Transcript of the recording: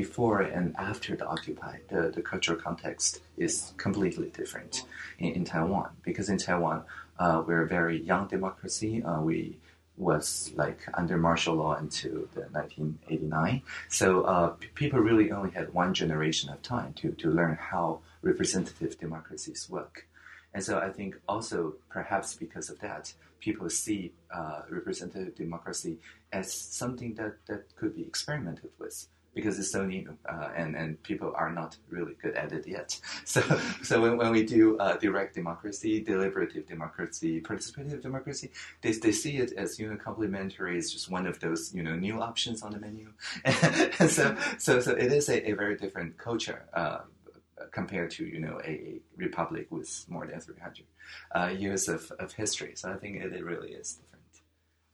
before and after the Occupy, the cultural context is completely different in Taiwan. Because in Taiwan, we're a very young democracy. We was like under martial law until the 1989. So people really only had one generation of time to learn how representative democracies work. And so I think also perhaps because of that, people see representative democracy as something that could be experimented with because it's so new and people are not really good at it yet. So when we do direct democracy, deliberative democracy, participative democracy, they see it as complementary. It's just one of those new options on the menu, and so it is a very different culture. Compared to a republic with more than 300 years of history, so I think it really is different.